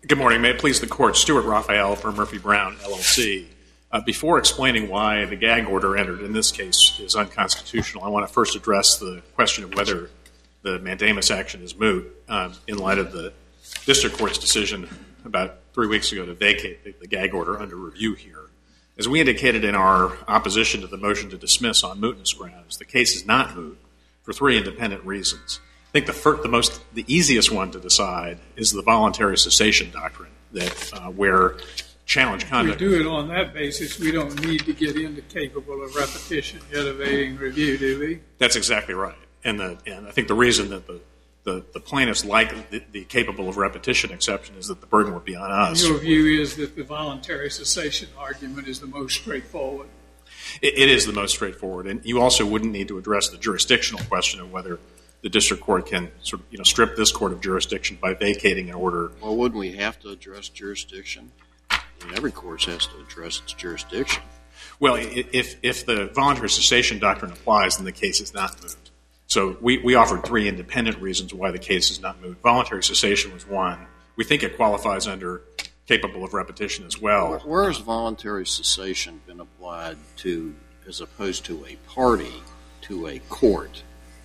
Good morning. May it please the Court. Stuart Raphael for Murphy Brown, LLC. Before explaining why the gag order entered in this case is unconstitutional, I want to first address the question of whether the mandamus action is moot in light of the District Court's decision about 3 weeks ago to vacate the gag order under review here. As we indicated in our opposition to the motion to dismiss on mootness grounds, the case is not moot for three independent reasons. I think the easiest one to decide is the voluntary cessation doctrine, that where challenge conduct. If we do it on that basis, we don't need to get into capable of repetition yet evading review, do we? That's exactly right. And I think the reason that the plaintiffs like the capable of repetition exception is that the burden would be on us. Your view is that the voluntary cessation argument is the most straightforward? It is the most straightforward. And you also wouldn't need to address the jurisdictional question of whether the district court can sort of, strip this court of jurisdiction by vacating an order. Well, wouldn't we have to address jurisdiction? I mean, every court has to address its jurisdiction. Well, if the voluntary cessation doctrine applies, then the case is not moot. So we offered three independent reasons why the case is not moot. Voluntary cessation was one. We think it qualifies under capable of repetition as well. Where has voluntary cessation been applied to as opposed to a party to a court?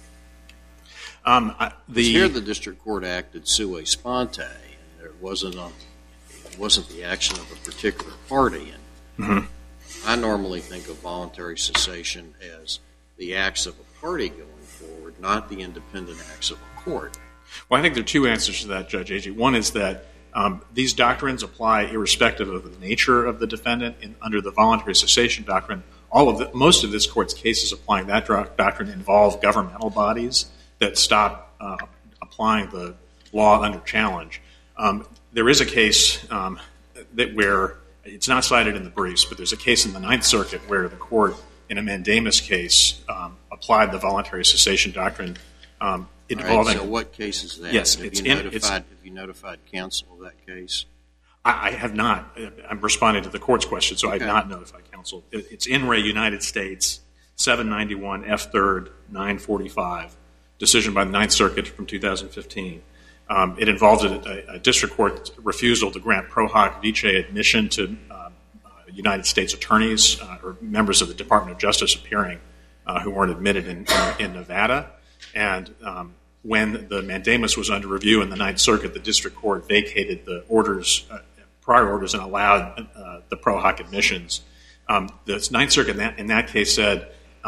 Here the district court acted sua sponte, and it wasn't the action of a particular party. And I normally think of voluntary cessation as the acts of a party going forward, not the independent acts of a court. Well, I think there are two answers to that, Judge Agee. One is that these doctrines apply irrespective of the nature of the defendant. And under the voluntary cessation doctrine, most of this court's cases applying that doctrine involve governmental bodies that stop applying the law under challenge. There is a case where it's not cited in the briefs, but there's a case in the Ninth Circuit where the court, in a mandamus case, applied the voluntary cessation doctrine. Involving. So what case is that? Yes, have you notified counsel of that case? I have not. I'm responding to the court's question, so I have not notified counsel. It's in Re United States, 791 F. 3rd, 945. Decision by the Ninth Circuit from 2015. It involved a district court refusal to grant pro hoc vice admission to United States attorneys or members of the Department of Justice appearing who weren't admitted in Nevada. And when the mandamus was under review in the Ninth Circuit, the district court vacated the prior orders and allowed the pro hoc admissions. The Ninth Circuit in that case said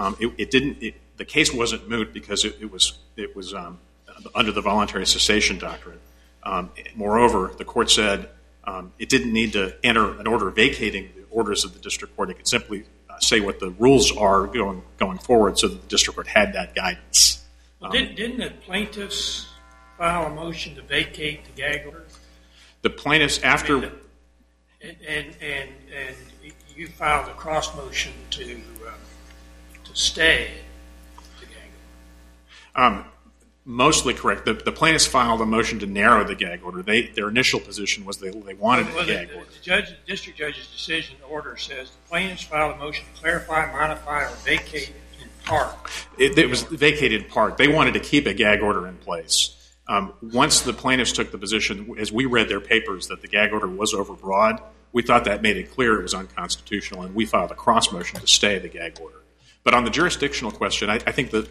the case wasn't moot because it was under the voluntary cessation doctrine. Moreover, the court said it didn't need to enter an order vacating the orders of the district court. It could simply say what the rules are going forward so that the district court had that guidance. Didn't the plaintiffs file a motion to vacate the gag order? The plaintiffs after... And you filed a cross motion to stay the gag order. Mostly correct. The plaintiffs filed a motion to narrow the gag order. Their initial position was they wanted a gag order. The district judge's decision order says the plaintiffs filed a motion to clarify, modify, or vacate in part. It was vacated in part. They wanted to keep a gag order in place. Once the plaintiffs took the position, as we read their papers, that the gag order was overbroad, we thought that made it clear it was unconstitutional, and we filed a cross motion to stay the gag order. But on the jurisdictional question, I think that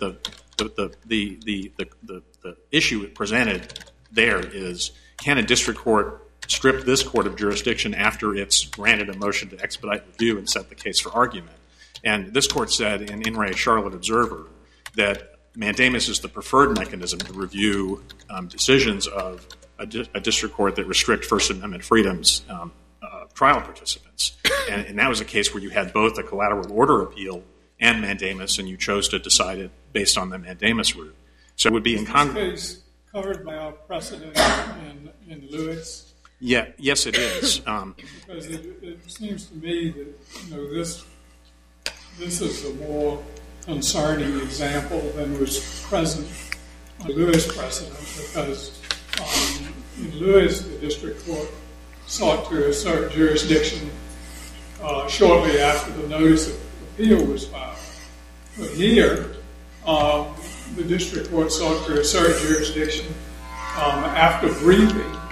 the issue presented there is, can a district court strip this court of jurisdiction after it's granted a motion to expedite review and set the case for argument? And this court said in In Re Charlotte Observer that mandamus is the preferred mechanism to review decisions of a district court that restrict First Amendment freedoms trial participants. And that was a case where you had both a collateral order appeal and mandamus, and you chose to decide it based on the mandamus route. So it would be in Congress. Is this case covered by our precedent in Lewis? Yeah, yes, it is. Because it seems to me that this is a more concerning example than was present on Lewis precedent, because in Lewis, the district court sought to assert jurisdiction shortly after the notice of appeal was filed. But here, the district court sought to assert jurisdiction after briefing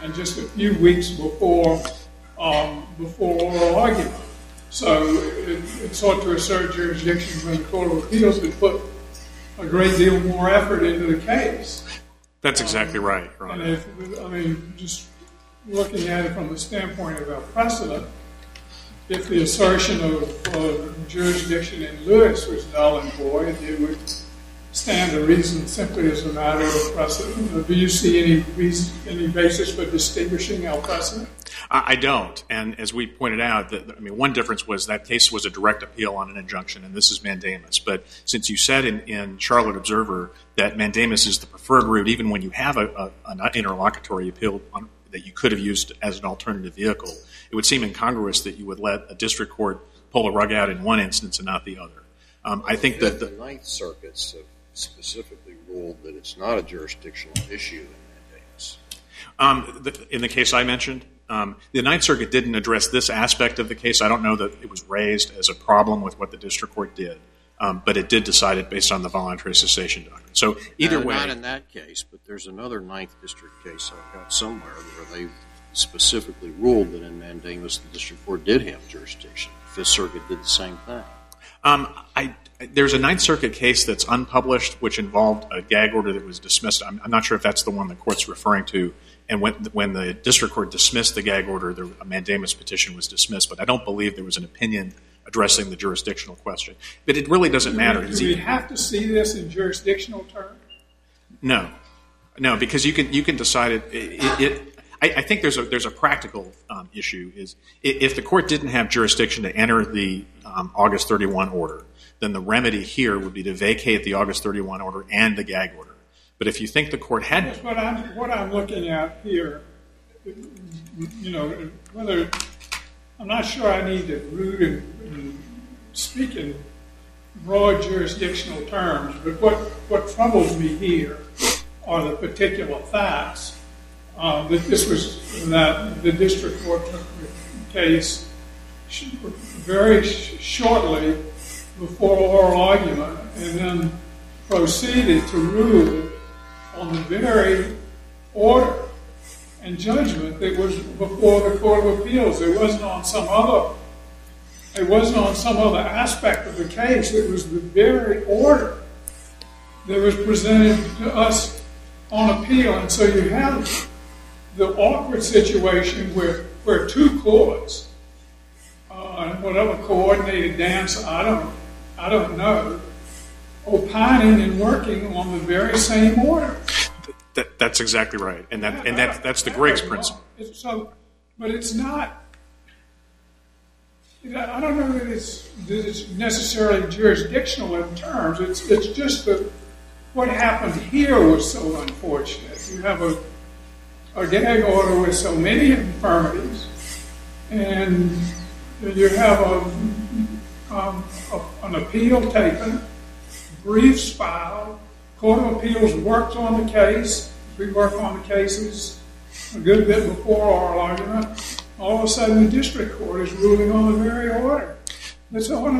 and just a few weeks before oral argument. So it sought to assert jurisdiction when the Court of Appeals had put a great deal more effort into the case. That's exactly right, Your Honor. And just looking at it from the standpoint of our precedent, if the assertion of jurisdiction in Lewis was null and void, it would stand to reason simply as a matter of precedent. Do you see any basis for distinguishing our precedent? I don't. And as we pointed out, one difference was that case was a direct appeal on an injunction, and this is mandamus. But since you said in Charlotte Observer that mandamus is the preferred route, even when you have an interlocutory appeal that you could have used as an alternative vehicle, it would seem incongruous that you would let a district court pull the rug out in one instance and not the other. I think that the Ninth Circuits have specifically ruled that it's not a jurisdictional issue in mandamus. In the case I mentioned, the Ninth Circuit didn't address this aspect of the case. I don't know that it was raised as a problem with what the district court did, but it did decide it based on the voluntary cessation doctrine. So either way, not in that case, but there's another Ninth District case I've got somewhere where they specifically ruled that in mandamus the district court did have jurisdiction. The Fifth Circuit did the same thing. There's a Ninth Circuit case that's unpublished, which involved a gag order that was dismissed. I'm not sure if that's the one the court's referring to. And when the district court dismissed the gag order, a mandamus petition was dismissed. But I don't believe there was an opinion addressing the jurisdictional question. But it really doesn't matter. Do we have to see this in jurisdictional terms? No, because you can decide it. I think there's a practical issue. Is if the court didn't have jurisdiction to enter the August 31 order, then the remedy here would be to vacate the August 31 order and the gag order. But if you think the court had... Yes, what I'm looking at here, whether... I'm not sure I need to root and speak in broad jurisdictional terms, but what troubles me here are the particular facts. That the district court took the case very shortly before oral argument and then proceeded to rule on the very order and judgment that was before the Court of Appeals. It wasn't on some other aspect of the case. It was the very order that was presented to us on appeal. And so you have the awkward situation where two courts, whatever coordinated dance, I don't know, opining and working on the very same order. That's exactly right, and that's the Griggs principle. But it's not. I don't know that it's necessarily jurisdictional in terms. It's just that what happened here was so unfortunate. You have a gag order with so many infirmities, and you have an appeal taken, briefs filed, Court of Appeals worked on the case. We work on the cases a good bit before oral argument. All of a sudden, the district court is ruling on the very order. It's on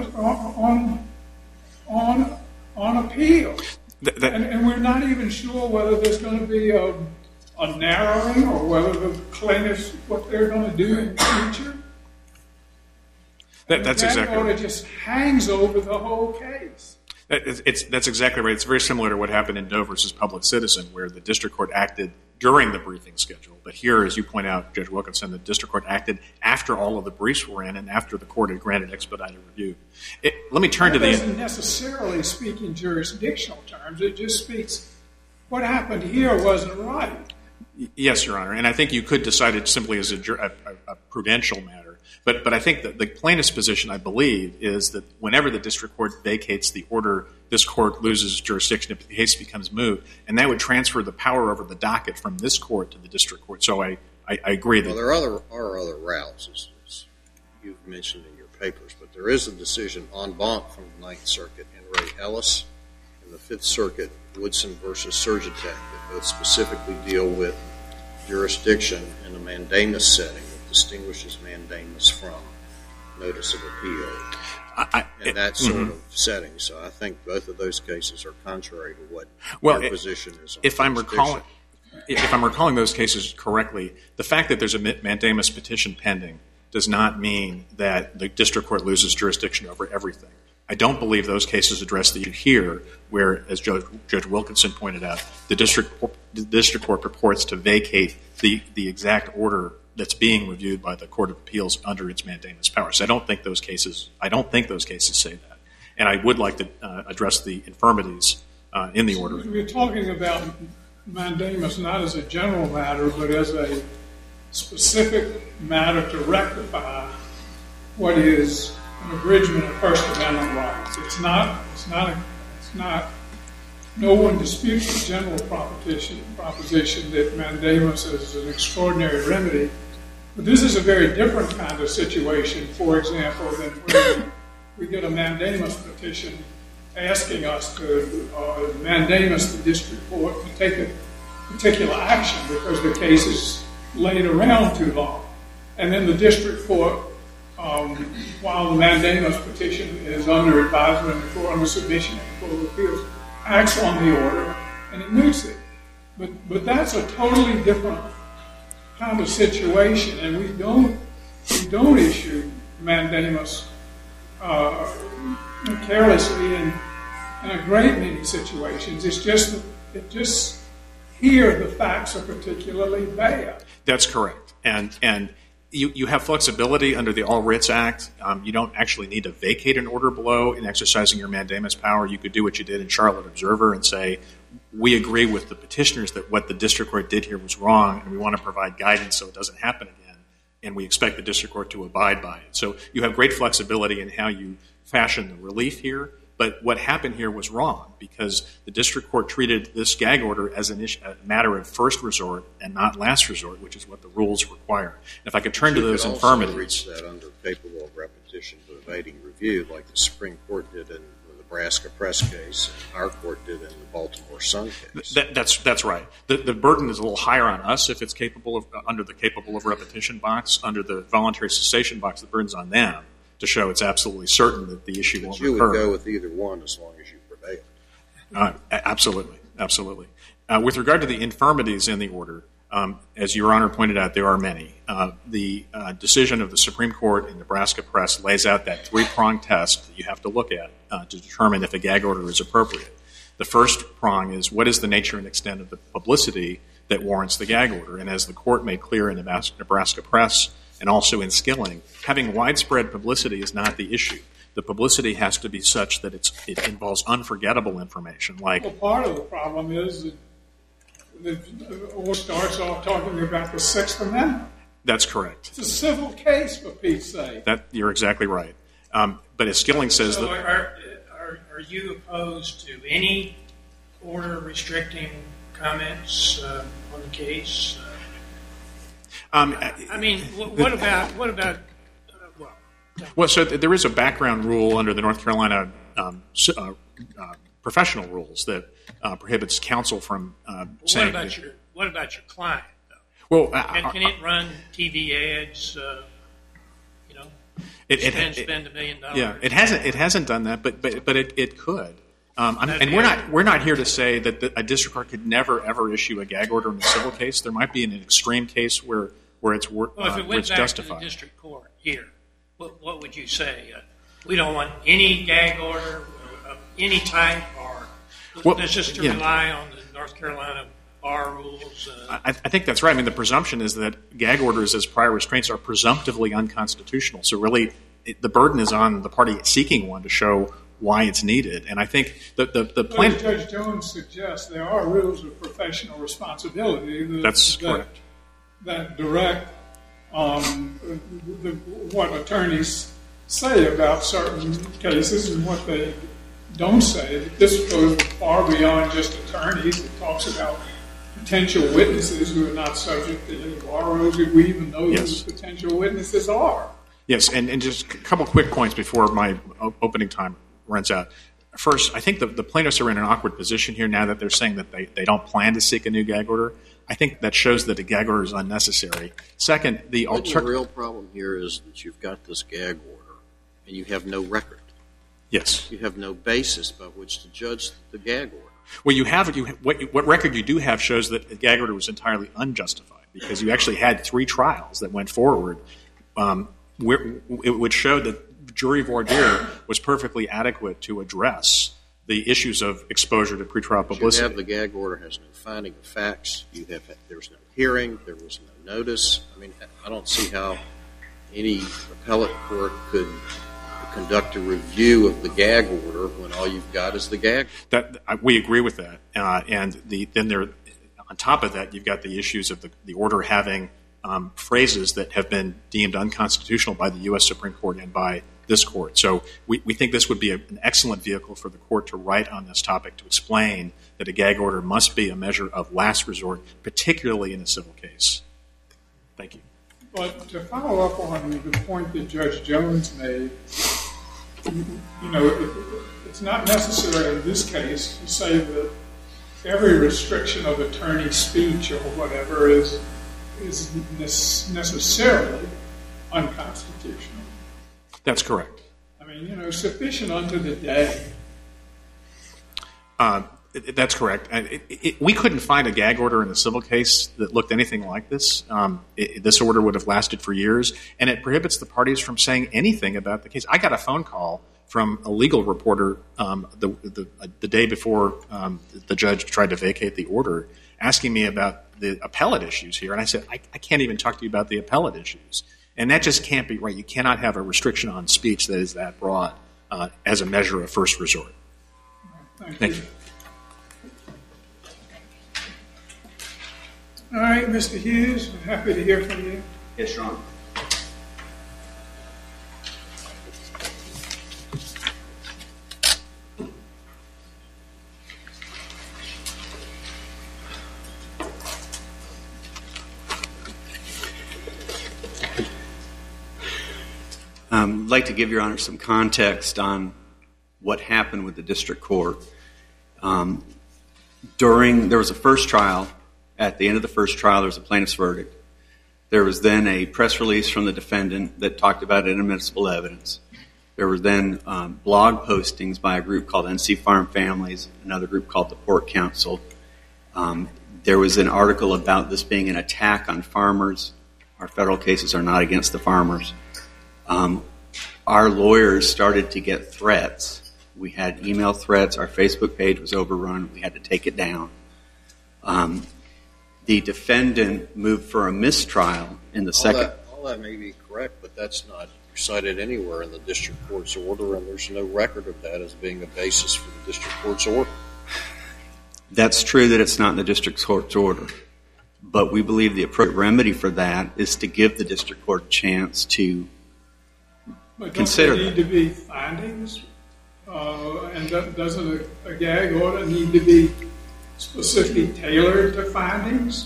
appeal. And we're not even sure whether there's going to be a narrowing or whether the plaintiffs, what they're going to do in the future. That's exactly right. The order just hangs over the whole case. That's exactly right. It's very similar to what happened in Doe versus Public Citizen, where the district court acted during the briefing schedule. But here, as you point out, Judge Wilkinson, the district court acted after all of the briefs were in and after the court had granted expedited review. Let me turn to the... It doesn't necessarily speak in jurisdictional terms. It just speaks, what happened here wasn't right. Yes, Your Honor, and I think you could decide it simply as a prudential matter. But I think that the plaintiff's position, I believe, is that whenever the district court vacates the order, this court loses jurisdiction if the case becomes moot, and that would transfer the power over the docket from this court to the district court. So I agree that... Well, there are other routes, as you've mentioned in your papers, but there is a decision en banc from the Ninth Circuit in Ray Ellis and the Fifth Circuit, Woodson versus Surgitech, that both specifically deal with jurisdiction in a mandamus setting that distinguishes mandamus from notice of appeal in that sort of setting. So I think both of those cases are contrary to what your position is on if I'm recalling, if I'm recalling those cases correctly, the fact that there's a mandamus petition pending does not mean that the district court loses jurisdiction over everything. I don't believe those cases address the issue here, where, as Judge Wilkinson pointed out, the district court purports to vacate the exact order that's being reviewed by the Court of Appeals under its mandamus powers. I don't think those cases say that. And I would like to address the infirmities in the order. We're talking about mandamus not as a general matter, but as a specific matter to rectify what is an abridgment of First Amendment rights. It's not. No one disputes the general proposition that mandamus is an extraordinary remedy. But this is a very different kind of situation, for example, than when we get a mandamus petition asking us to mandamus the district court to take a particular action because the case is laid around too long. And then the district court, while the mandamus petition is under advisement or under submission of the Court of Appeals, acts on the order and it moots it. But that's a totally different kind of situation, and we don't issue mandamus carelessly in a great many situations. It's just here the facts are particularly bad. That's correct, and you have flexibility under the All Writs Act. You don't actually need to vacate an order below in exercising your mandamus power. You could do what you did in Charlotte Observer and say, we agree with the petitioners that what the district court did here was wrong, and we want to provide guidance so it doesn't happen again, and we expect the district court to abide by it. So you have great flexibility in how you fashion the relief here, but what happened here was wrong because the district court treated this gag order as a matter of first resort and not last resort, which is what the rules require. And if I could turn to those infirmities. You could also reach that under capable of repetition but evading review, like the Supreme Court did in the Nebraska Press case, and our court did in the Baltimore Sun case. That's right. The burden is a little higher on us if it's capable of under the capable of repetition box. Under the voluntary cessation box, the burden's on them to show it's absolutely certain that the issue won't recur. You would go with either one as long as you prevail. Absolutely. With regard to the infirmities in the order, as Your Honor pointed out, there are many. The decision of the Supreme Court in Nebraska Press lays out that three-pronged test that you have to look at to determine if a gag order is appropriate. The first prong is what is the nature and extent of the publicity that warrants the gag order? And as the court made clear in the Nebraska Press and also in Skilling, having widespread publicity is not the issue. The publicity has to be such that it involves unforgettable information. Well, part of the problem is that it starts off talking about the Sixth Amendment. That's correct. It's a civil case, for Pete's sake. You're exactly right. But as Skilling says... So are you opposed to any order restricting comments on the case? What about well, so there is a background rule under the North Carolina professional rules that prohibits counsel from saying... What about your client, though? Well, can it run TV ads, spend $1 million? Yeah, it hasn't done that, but it could. And we're not here to say that a district court could never, ever issue a gag order in a civil case. There might be an extreme case where it's justified. Well, if it went back to the district court here, what would you say? We don't want any gag order of any type, or let's just rely on the North Carolina bar rules? I think that's right. I mean, the presumption is that gag orders as prior restraints are presumptively unconstitutional. So really, the burden is on the party seeking one to show why it's needed. And I think the plan... As Judge Jones suggests, there are rules of professional responsibility that direct what attorneys say about certain cases and what they don't say. This goes far beyond just attorneys. It talks about potential witnesses who are not subject to any bar rules. We even know who the potential witnesses are. Yes, and just a couple quick points before my opening time runs out. First, I think the plaintiffs are in an awkward position here now that they're saying that they don't plan to seek a new gag order. I think that shows that a gag order is unnecessary. Second, the real problem here is that you've got this gag order and you have no record. Yes. You have no basis by which to judge the gag order. Well, what record you do have shows that the gag order was entirely unjustified, because you actually had 3 trials that went forward which showed that jury voir dire was perfectly adequate to address the issues of exposure to pretrial publicity. You have the gag order has no finding of facts. There was no hearing. There was no notice. I mean, I don't see how any appellate court could conduct a review of the gag order when all you've got is the gag. We agree with that. Then on top of that, you've got the issues of the order having phrases that have been deemed unconstitutional by the U.S. Supreme Court and by this court. So we think this would be an excellent vehicle for the court to write on this topic, to explain that a gag order must be a measure of last resort, particularly in a civil case. Thank you. But to follow up on the point that Judge Jones made, it's not necessary in this case to say that every restriction of attorney speech or whatever is necessarily unconstitutional. That's correct. I mean, sufficient unto the day. That's correct. We couldn't find a gag order in a civil case that looked anything like this. This order would have lasted for years, and it prohibits the parties from saying anything about the case. I got a phone call from a legal reporter the day before the judge tried to vacate the order, asking me about the appellate issues here. And I said, I can't even talk to you about the appellate issues. And that just can't be right. You cannot have a restriction on speech that is that broad as a measure of first resort. Thank you. All right, Mr. Hughes, I'm happy to hear from you. Yes, Your Honor. I'd like to give Your Honor some context on what happened with the district court. There was a first trial. At the end of the first trial, there was a plaintiff's verdict. There was then a press release from the defendant that talked about inadmissible evidence. There were then blog postings by a group called NC Farm Families, another group called the Pork Council. There was an article about this being an attack on farmers. Our federal cases are not against the farmers. Our lawyers started to get threats. We had email threats. Our Facebook page was overrun. We had to take it down. The defendant moved for a mistrial in the second. All that may be correct, but that's not cited anywhere in the district court's order, and there's no record of that as being a basis for the district court's order. That's true that it's not in the district court's order, but we believe the appropriate remedy for that is to give the district court a chance to consider that. But don't there need to be findings? And doesn't a gag order need to be specifically tailored to findings?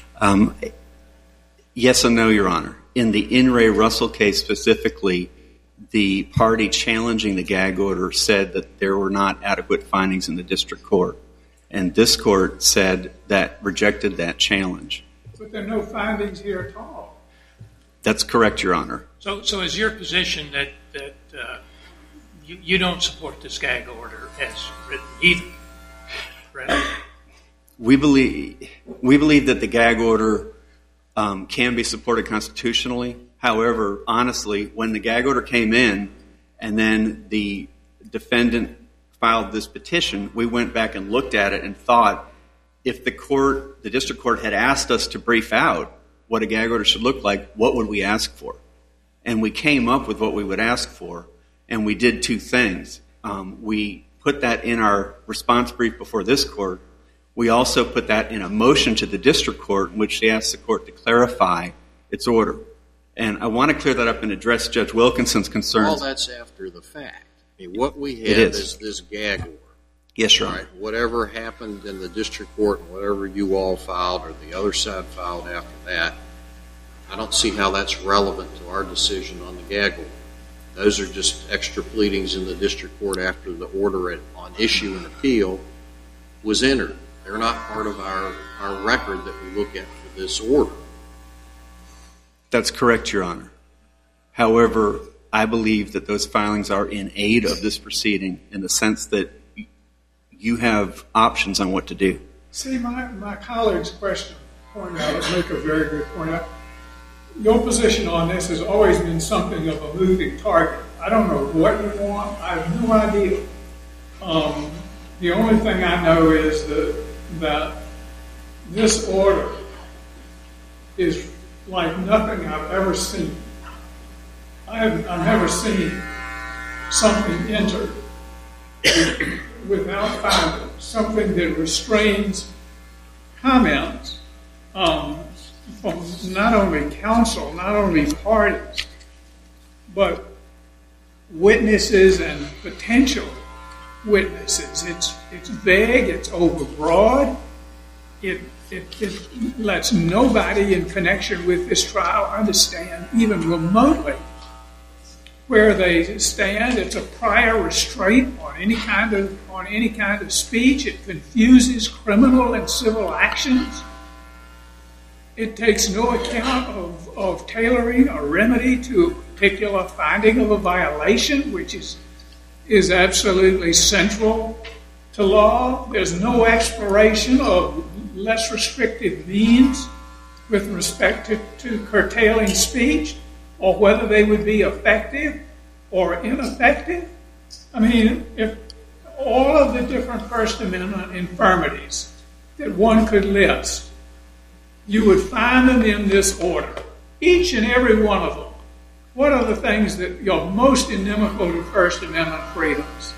Yes and no, Your Honor. In the In re Russell case specifically, the party challenging the gag order said that there were not adequate findings in the district court. And this court said that rejected that challenge. But there are no findings here at all. That's correct, Your Honor. So is your position that you don't support this gag order as written either? Right? We believe that the gag order can be supported constitutionally. However, honestly, when the gag order came in and then the defendant filed this petition, we went back and looked at it and thought, if the district court had asked us to brief out what a gag order should look like, what would we ask for? And we came up with what we would ask for, and we did two things. We put that in our response brief before this court. We also put that in a motion to the district court in which they asked the court to clarify its order. And I want to clear that up and address Judge Wilkinson's concerns. All that's after the fact. I mean, what we have is this gag order. Yes, Your Honor. Right. Whatever happened in the district court and whatever you all filed or the other side filed after that, I don't see how that's relevant to our decision on the gag order. Those are just extra pleadings in the district court after the order on issue and appeal was entered. They're not part of our record that we look at for this order. That's correct, Your Honor. However, I believe that those filings are in aid of this proceeding in the sense that you have options on what to do. See, my colleague's question pointed out, make a very good point out. Your position on this has always been something of a moving target. I don't know what you want. I have no idea. The only thing I know is that this order is like nothing I've ever seen. I've never seen something entered without finding, something that restrains comments from not only counsel, not only parties, but witnesses and potential witnesses. It's vague, it's overbroad, it lets nobody in connection with this trial understand even remotely where they stand. It's a prior restraint on any kind of speech. It confuses criminal and civil actions. It takes no account of tailoring a remedy to a particular finding of a violation, which is absolutely central to law. There's no exploration of less restrictive means with respect to curtailing speech, or whether they would be effective or ineffective. I mean, if all of the different First Amendment infirmities that one could list, you would find them in this order, each and every one of them. What are the things that are most inimical to First Amendment freedoms?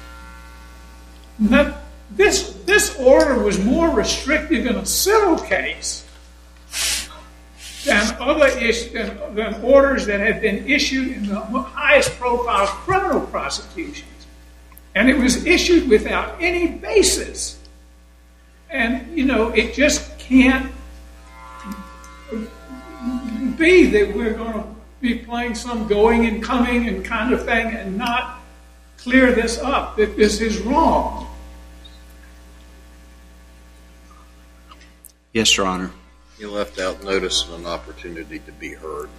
This order was more restrictive in a civil case than orders that had been issued in the highest profile criminal prosecutions. And it was issued without any basis. And, it just can't be that we're going to be playing some going and coming and kind of thing and not clear this up, that this is wrong. Yes, Your Honor. You left out notice and an opportunity to be heard.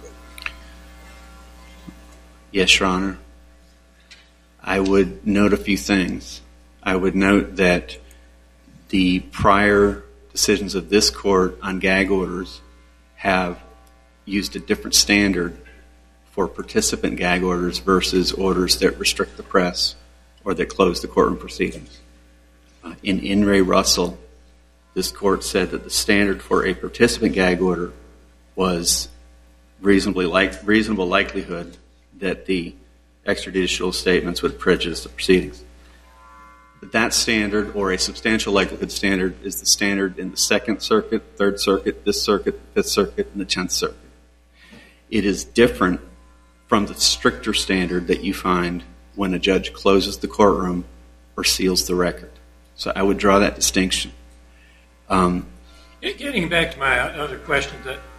Yes, Your Honor. I would note a few things. I would note that the prior decisions of this court on gag orders have used a different standard for participant gag orders versus orders that restrict the press or that close the courtroom proceedings. In In re Russell, this court said that the standard for a participant gag order was reasonable likelihood that the extrajudicial statements would prejudice the proceedings. But that standard, or a substantial likelihood standard, is the standard in the Second Circuit, Third Circuit, this Circuit, Fifth Circuit, and the 10th Circuit. It is different from the stricter standard that you find when a judge closes the courtroom or seals the record. So I would draw that distinction. Getting back to my other question,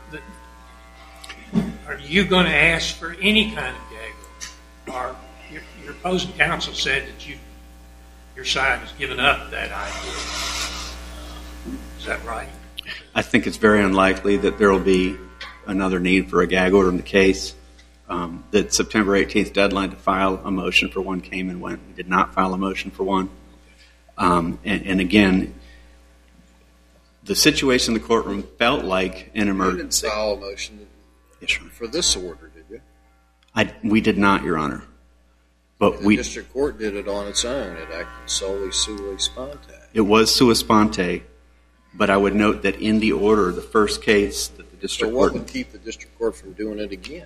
are you going to ask for any kind of gag order? Or your opposing counsel said that your side has given up that idea. Is that right? I think it's very unlikely that there will be another need for a gag order in the case. The September 18th deadline to file a motion for one came and went. We did not file a motion for one. And again, the situation in the courtroom felt like an emergency. You didn't file a motion for this order, did you? We did not, Your Honor. But the district court did it on its own. It acted solely sua sponte. It was sua sponte, but I would note that in the order, the first case that the district court... So what would keep the district court from doing it again?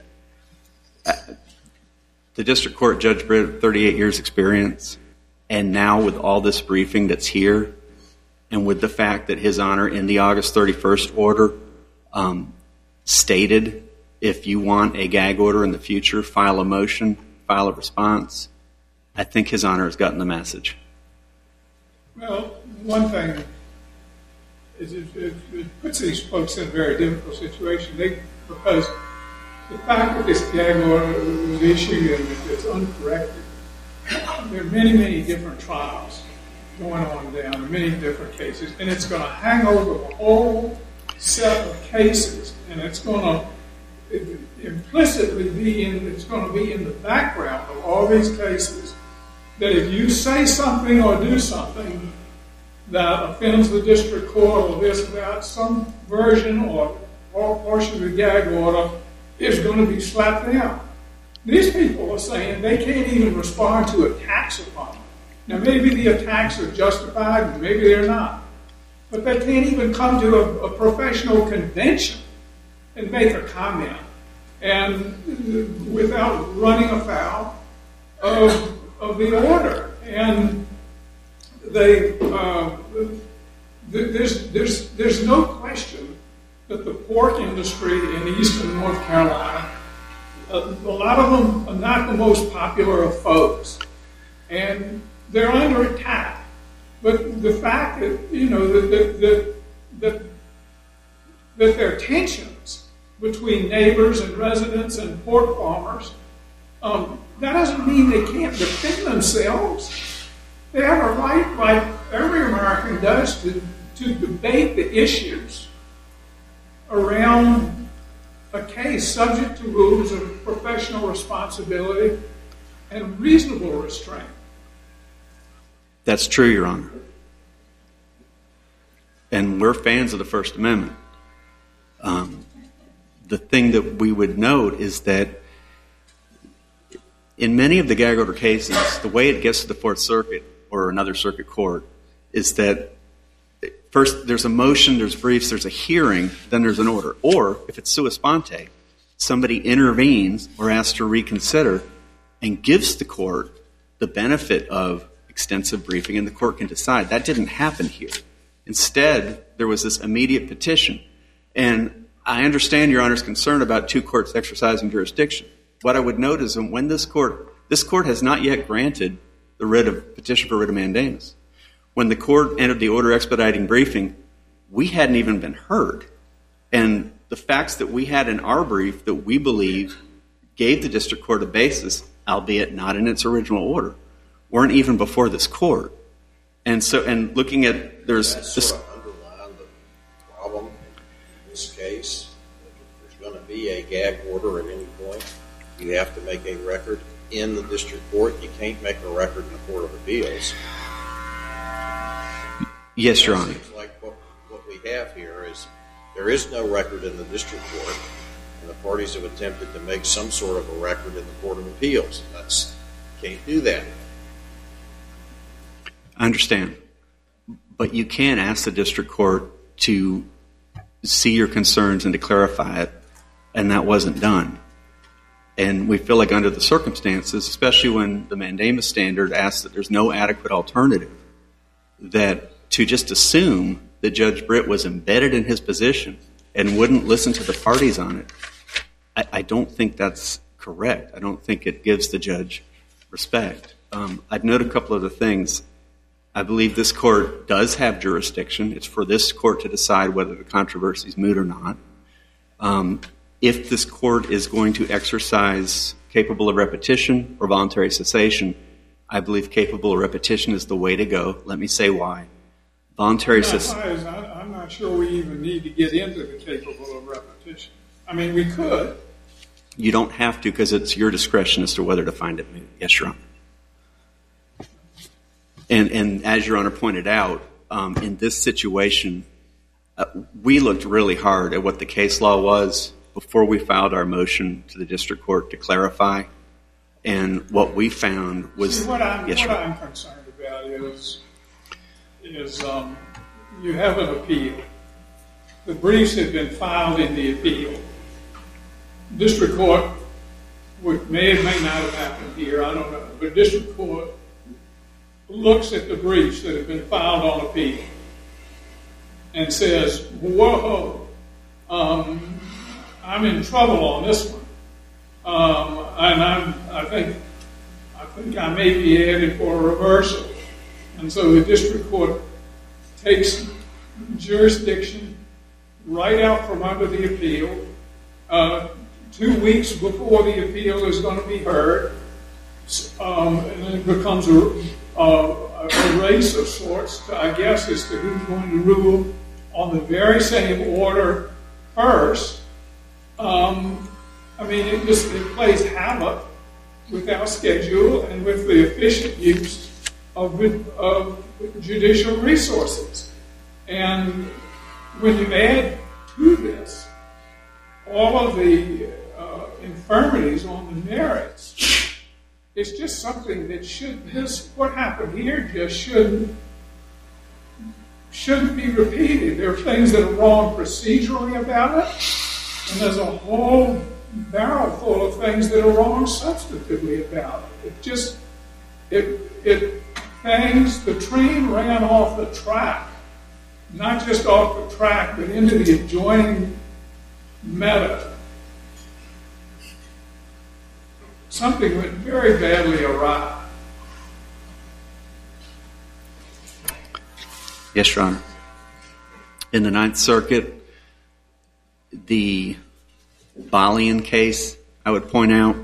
The district court, Judge Britt, 38 years experience, and now with all this briefing that's here, and with the fact that His Honor in the August 31st order stated, if you want a gag order in the future, file a motion, file a response, I think His Honor has gotten the message. Well, one thing is it puts these folks in a very difficult situation because the fact that this gag order was issued and it's uncorrected, there are many, many different trials going on down, many different cases, and it's going to hang over a whole set of cases, and it's going to implicitly be it's going to be in the background of all these cases, that if you say something or do something that offends the district court or this or that, some version or portion of the gag order is going to be slapped down. These people are saying they can't even respond to attacks upon them. Now, maybe the attacks are justified, and maybe they're not. But they can't even come to a professional convention and make a comment and without running afoul of the order. And there's no question that the pork industry in eastern North Carolina, a lot of them are not the most popular of folks, and they're under attack. But the fact that that there are tensions between neighbors and residents and pork farmers, that doesn't mean they can't defend themselves. They have a right, like every American does, to debate the issues around a case subject to rules of professional responsibility and reasonable restraint. That's true, Your Honor. And we're fans of the First Amendment. The thing that we would note is that in many of the gag order cases, the way it gets to the Fourth Circuit or another circuit court is that first there's a motion, there's briefs, there's a hearing, then there's an order. Or if it's sua sponte, somebody intervenes or asks to reconsider and gives the court the benefit of extensive briefing, and the court can decide. That didn't happen here. Instead, there was this immediate petition. And I understand Your Honor's concern about two courts exercising jurisdiction. What I would note is that when this court has not yet granted the petition for writ of mandamus. When the court entered the order expediting briefing, we hadn't even been heard. And the facts that we had in our brief that we believe gave the district court a basis, albeit not in its original order, weren't even before this court. And looking at, there's this underline the problem in this case. If there's going to be a gag order at any point, you have to make a record in the district court. You can't make a record in the Court of Appeals. Yes, Your Honor. It seems like what we have here is there is no record in the district court, and the parties have attempted to make some sort of a record in the Court of Appeals. Can't do that. I understand. But you can ask the district court to see your concerns and to clarify it, and that wasn't done. And we feel like under the circumstances, especially when the mandamus standard asks that there's no adequate alternative, that to just assume that Judge Britt was embedded in his position and wouldn't listen to the parties on it, I don't think that's correct. I don't think it gives the judge respect. I'd note a couple of the things. I believe this court does have jurisdiction. It's for this court to decide whether the controversy is moot or not. If this court is going to exercise capable of repetition or voluntary cessation, I believe capable of repetition is the way to go. Let me say why. Voluntary cessation. I'm not sure we even need to get into the capable of repetition. I mean, we could. You don't have to, because it's your discretion as to whether to find it moot. Yes, Your Honor. And as Your Honor pointed out, in this situation, we looked really hard at what the case law was before we filed our motion to the district court to clarify. And what we found was... See, what I'm concerned about is you have an appeal. The briefs have been filed in the appeal. District court may or may not have happened here, I don't know. But district court looks at the briefs that have been filed on appeal and says, whoa, I'm in trouble on this one. And I think I may be headed for a reversal. And so the district court takes jurisdiction right out from under the appeal. 2 weeks before the appeal is going to be heard, and then it becomes a race of sorts, I guess, as to who's going to rule on the very same order first. I mean, it plays havoc with our schedule and with the efficient use of judicial resources. And when you add to this all of the infirmities on the merits, it's just something that what happened here just shouldn't be repeated. There are things that are wrong procedurally about it, and there's a whole barrel full of things that are wrong substantively about it. The train ran off the track, not just off the track, but into the adjoining meadow. Something went very badly awry. Yes, Your Honor. In the Ninth Circuit, the Balian case, I would point out,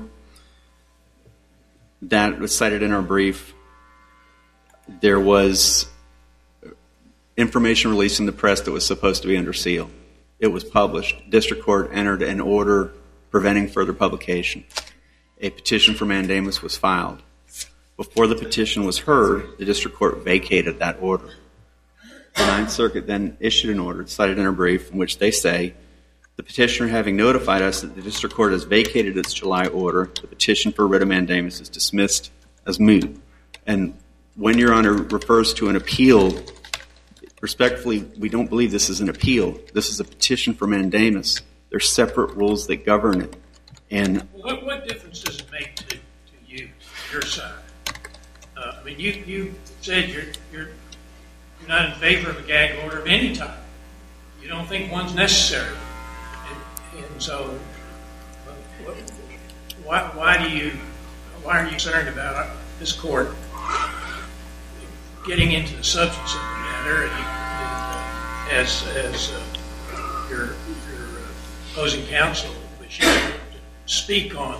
that was cited in our brief. There was information released in the press that was supposed to be under seal. It was published. District Court entered an order preventing further publication. A petition for mandamus was filed. Before the petition was heard, the District Court vacated that order. The Ninth Circuit then issued an order, cited in our brief, in which they say, the petitioner having notified us that the District Court has vacated its July order, the petition for writ of mandamus is dismissed as moot. And when Your Honor refers to an appeal, respectfully, we don't believe this is an appeal. This is a petition for mandamus. There's separate rules that govern it. And what difference does it make to you, your side? I mean, you said you're not in favor of a gag order of any type. You don't think one's necessary. And so, why are you concerned about this court getting into the substance of the matter as your opposing counsel wishes to speak on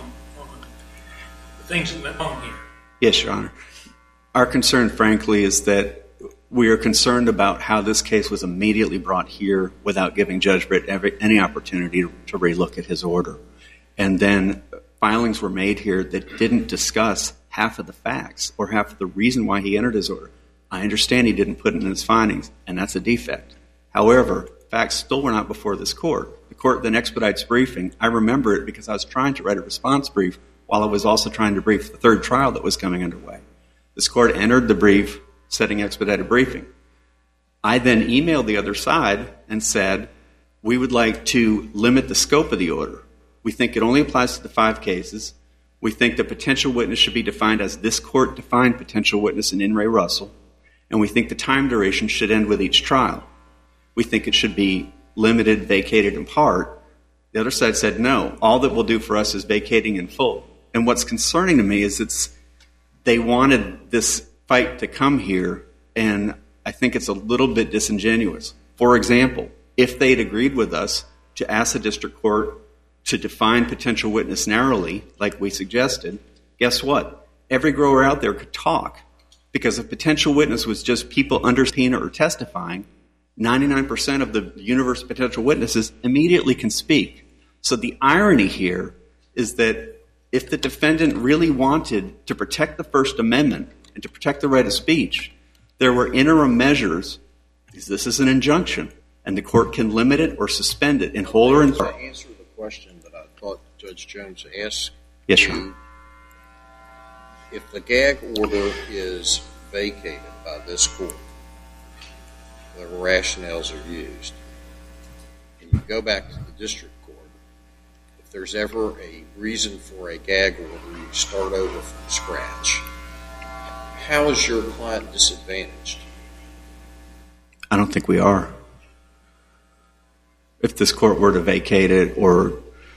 the things that went on here? Yes, Your Honor. Our concern, frankly, is that we are concerned about how this case was immediately brought here without giving Judge Britt any opportunity to relook at his order. And then filings were made here that didn't discuss half of the facts or half of the reason why he entered his order. I understand he didn't put it in his findings, and that's a defect. However, facts still were not before this court. The court then expedites briefing. I remember it because I was trying to write a response brief while I was also trying to brief the third trial that was coming underway. This court entered the brief setting expedited briefing. I then emailed the other side and said, we would like to limit the scope of the order. We think it only applies to the 5 cases. We think the potential witness should be defined as this court defined potential witness in In re Russell. And we think the time duration should end with each trial. We think it should be limited, vacated in part. The other side said, no, all that will do for us is vacating in full. And what's concerning to me is they wanted this fight to come here, and I think it's a little bit disingenuous. For example, if they'd agreed with us to ask the district court to define potential witness narrowly, like we suggested, guess what? Every grower out there could talk, because if potential witness was just people under subpoena or testifying, 99% of the universe of potential witnesses immediately can speak. So the irony here is that if the defendant really wanted to protect the First Amendment and to protect the right of speech, there were interim measures. This is an injunction, and the court can limit it or suspend it in whole or in part. To answer the question that I thought Judge Jones asked Yes, you, sir. If the gag order is vacated by this court, the rationales are used, and you go back to the district court, if there's ever a reason for a gag order, you start over from scratch. How is your client disadvantaged? I don't think we are. If this court were to vacate it, or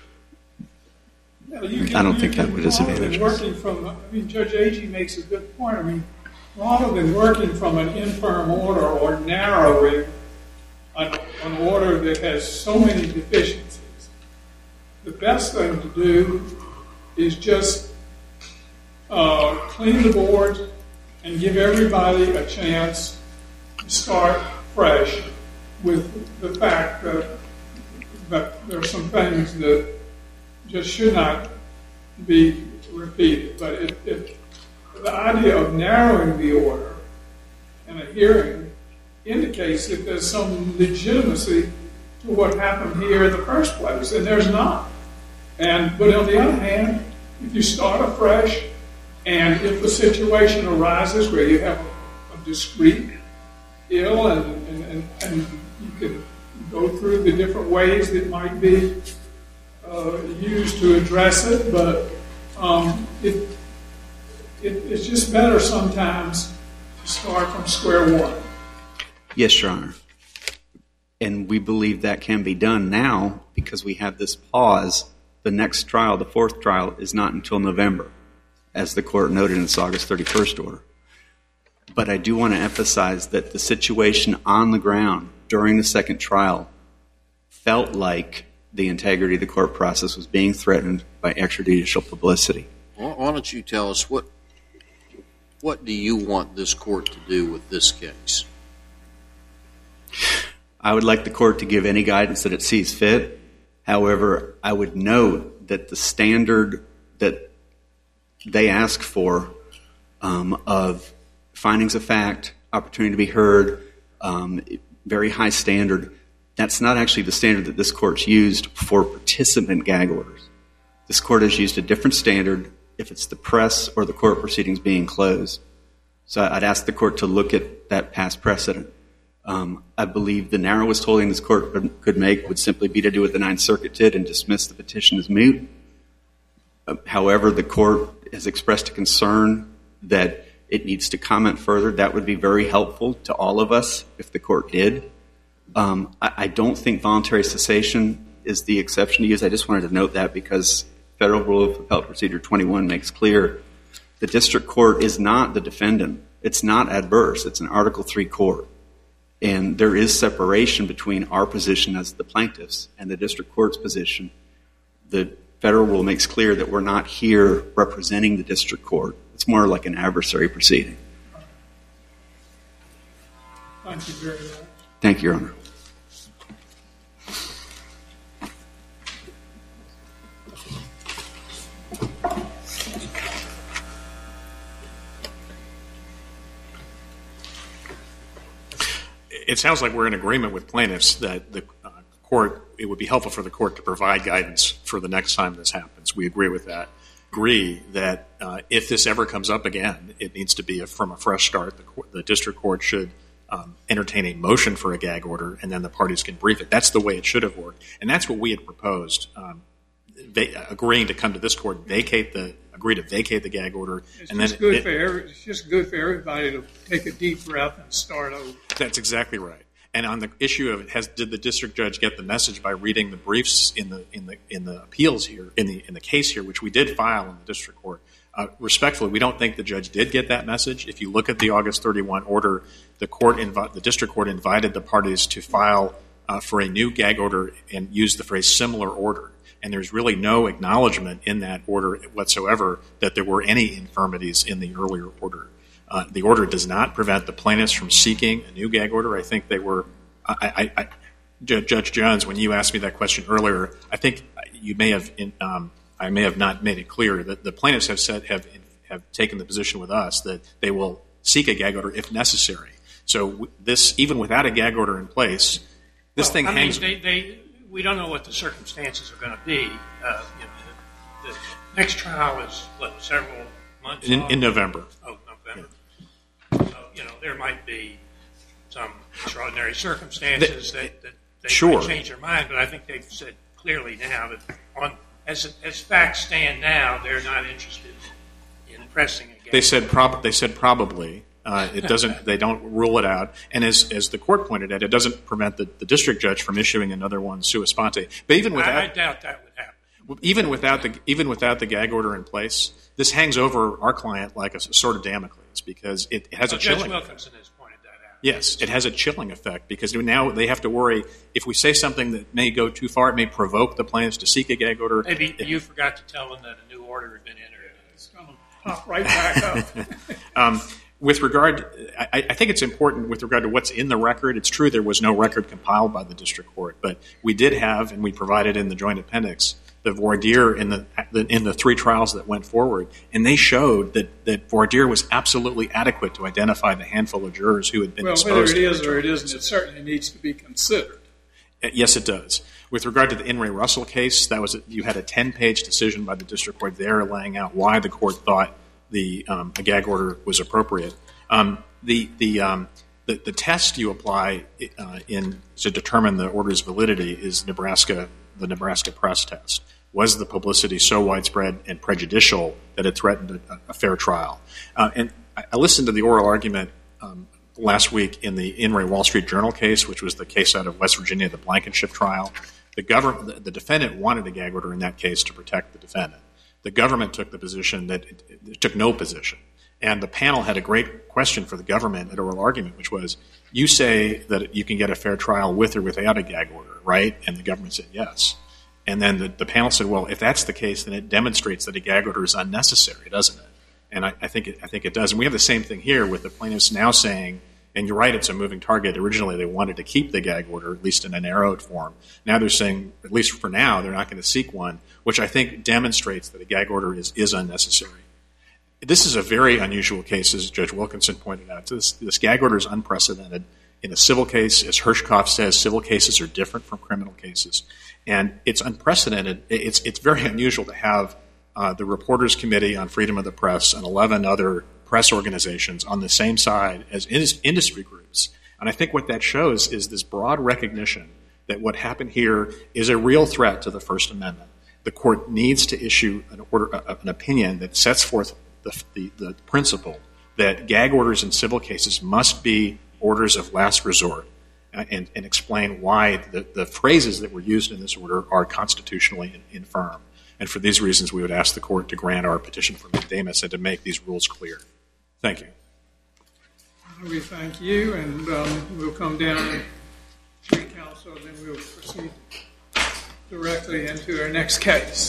I don't think that would disadvantage us. Judge Agee makes a good point. I mean, rather than working from an infirm order or narrowing an order that has so many deficiencies, the best thing to do is just clean the board and give everybody a chance to start fresh with the fact that there are some things that just should not be repeated. But if the idea of narrowing the order and a hearing indicates that there's some legitimacy to what happened here in the first place, and there's not. But on the other hand, if you start afresh, and if the situation arises where you have a discrete ill, and you can go through the different ways that might be used to address it, but it's just better sometimes to start from square one. Yes, Your Honor. And we believe that can be done now because we have this pause. The next trial, the fourth trial, is not until November, as the court noted in its August 31st order. But I do want to emphasize that the situation on the ground during the second trial felt like the integrity of the court process was being threatened by extrajudicial publicity. Why don't you tell us what do you want this court to do with this case? I would like the court to give any guidance that it sees fit. However, I would note that the standard that they ask for of findings of fact, opportunity to be heard, very high standard, that's not actually the standard that this court's used for participant gag orders. This court has used a different standard if it's the press or the court proceedings being closed. So I'd ask the court to look at that past precedent. I believe the narrowest holding this court could make would simply be to do what the Ninth Circuit did and dismiss the petition as moot. However, the court has expressed a concern that it needs to comment further. That would be very helpful to all of us if the court did. I don't think voluntary cessation is the exception to use. I just wanted to note that because Federal Rule of Appellate Procedure 21 makes clear the district court is not the defendant. It's not adverse. It's an Article III court. And there is separation between our position as the plaintiffs and the district court's position. The Federal Rule makes clear that we're not here representing the district court. It's more like an adversary proceeding. Thank you very much. Thank you, Your Honor. It sounds like we're in agreement with plaintiffs that the court, it would be helpful for the court to provide guidance for the next time this happens. We agree with that. Agree that if this ever comes up again, it needs to be from a fresh start. The district court should entertain a motion for a gag order, and then the parties can brief it. That's the way it should have worked, and that's what we had proposed. Agreeing to come to this court, agree to vacate the gag order, It's just good for everybody to take a deep breath and start over. That's exactly right. And on the issue of did the district judge get the message by reading the briefs in the appeals here in the case here, which we did file in the district court? Respectfully, we don't think the judge did get that message. If you look at the August 31 order, the district court invited the parties to file for a new gag order and use the phrase similar order. And there's really no acknowledgement in that order whatsoever that there were any infirmities in the earlier order. The order does not prevent the plaintiffs from seeking a new gag order. I think they were Judge Jones, when you asked me that question earlier, I think you may have I may have not made it clear that the plaintiffs have taken the position with us that they will seek a gag order if necessary. So this, even without a gag order in place, this thing hangs. We don't know what the circumstances are going to be. The next trial is several months in November. Oh, November. Yeah. So there might be some extraordinary circumstances that they sure. might change their mind, but I think they've said clearly now that as facts stand now, they're not interested in pressing a gag. They said probably. It doesn't. They don't rule it out. And as the court pointed out, it doesn't prevent the district judge from issuing another one sua sponte. But even without, I doubt that would happen. Even without the gag order in place, this hangs over our client like a sword of Damocles because it has a chilling. Judge Wilkinson has pointed that out. Yes, it has a chilling effect because now they have to worry if we say something that may go too far, it may provoke the plaintiffs to seek a gag order. Maybe you forgot to tell them that a new order had been entered. It's going to pop right back up. With regard, I think it's important with regard to what's in the record. It's true there was no record compiled by the district court, but we did have, and we provided in the joint appendix, the voir dire in the 3 trials that went forward, and they showed that voir dire was absolutely adequate to identify the handful of jurors who had been exposed. Well, whether it is or it isn't, it certainly needs to be considered. Yes, it does. With regard to the In re Russell case, you had a 10-page decision by the district court there laying out why the court thought a gag order was appropriate. The test you apply to determine the order's validity is the Nebraska press test. Was the publicity so widespread and prejudicial that it threatened a fair trial? And I listened to the oral argument last week in the In re Wall Street Journal case, which was the case out of West Virginia, the Blankenship trial. The defendant wanted a gag order in that case to protect the defendant. The government took the position that it took no position. And the panel had a great question for the government at oral argument, which was, you say that you can get a fair trial with or without a gag order, right? And the government said yes. And then the panel said, well, if that's the case, then it demonstrates that a gag order is unnecessary, doesn't it? And I think it does. And we have the same thing here with the plaintiffs now saying, and you're right, it's a moving target. Originally, they wanted to keep the gag order, at least in a narrowed form. Now they're saying, at least for now, they're not going to seek one, which I think demonstrates that a gag order is unnecessary. This is a very unusual case, as Judge Wilkinson pointed out. This gag order is unprecedented. In a civil case, as Hirschkopf says, civil cases are different from criminal cases. And it's unprecedented. It's very unusual to have the Reporters Committee on Freedom of the Press and 11 other press organizations on the same side as industry groups. And I think what that shows is this broad recognition that what happened here is a real threat to the First Amendment. The court needs to issue an opinion that sets forth the principle that gag orders in civil cases must be orders of last resort, and explain why the phrases that were used in this order are constitutionally infirm. And for these reasons, we would ask the court to grant our petition for mandamus and to make these rules clear. Thank you. We thank you, and we'll come down to counsel, and then we'll proceed directly into our next case.